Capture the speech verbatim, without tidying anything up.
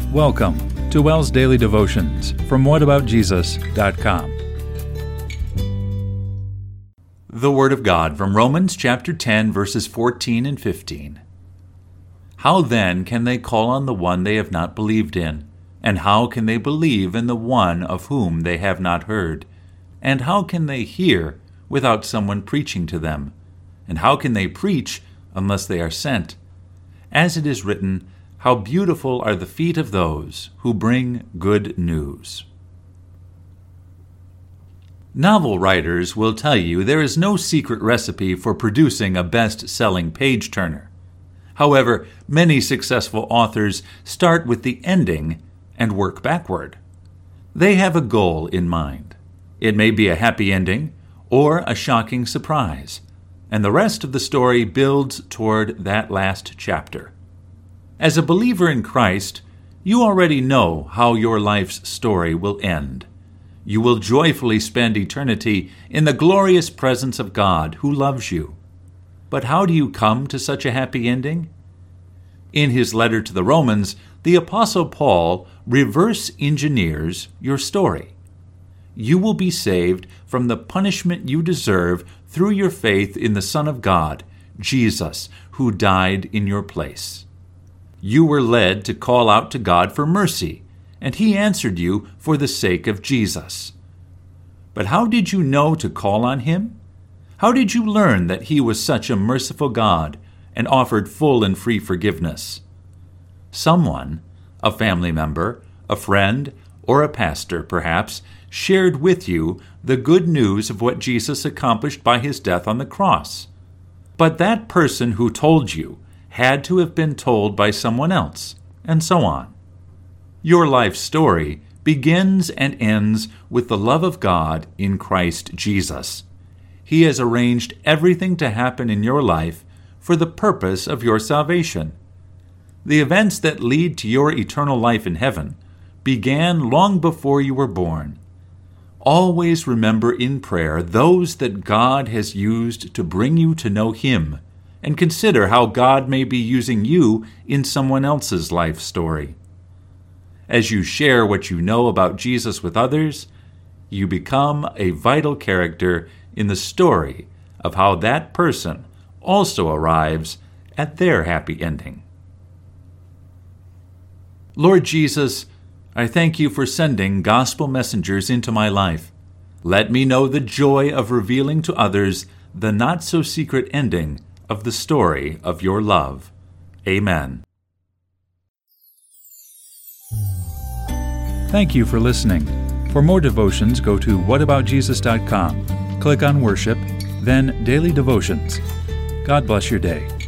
Welcome to WELS Daily Devotions from what about jesus dot com. The Word of God from Romans chapter ten, verses fourteen and fifteen. How then can they call on the one they have not believed in? And how can they believe in the one of whom they have not heard? And how can they hear without someone preaching to them? And how can they preach unless they are sent? As it is written, how beautiful are the feet of those who bring good news. Novel writers will tell you there is no secret recipe for producing a best-selling page-turner. However, many successful authors start with the ending and work backward. They have a goal in mind. It may be a happy ending or a shocking surprise, and the rest of the story builds toward that last chapter. As a believer in Christ, you already know how your life's story will end. You will joyfully spend eternity in the glorious presence of God who loves you. But how do you come to such a happy ending? In his letter to the Romans, the Apostle Paul reverse engineers your story. You will be saved from the punishment you deserve through your faith in the Son of God, Jesus, who died in your place. You were led to call out to God for mercy, and He answered you for the sake of Jesus. But how did you know to call on Him? How did you learn that He was such a merciful God and offered full and free forgiveness? Someone, a family member, a friend, or a pastor, perhaps, shared with you the good news of what Jesus accomplished by His death on the cross. But that person who told you had to have been told by someone else, and so on. Your life story begins and ends with the love of God in Christ Jesus. He has arranged everything to happen in your life for the purpose of your salvation. The events that lead to your eternal life in heaven began long before you were born. Always remember in prayer those that God has used to bring you to know Him, and consider how God may be using you in someone else's life story. As you share what you know about Jesus with others, you become a vital character in the story of how that person also arrives at their happy ending. Lord Jesus, I thank you for sending gospel messengers into my life. Let me know the joy of revealing to others the not-so-secret ending of the story of your love. Amen. Thank you for listening. For more devotions, go to what about jesus dot com. Click on Worship, then Daily Devotions. God bless your day.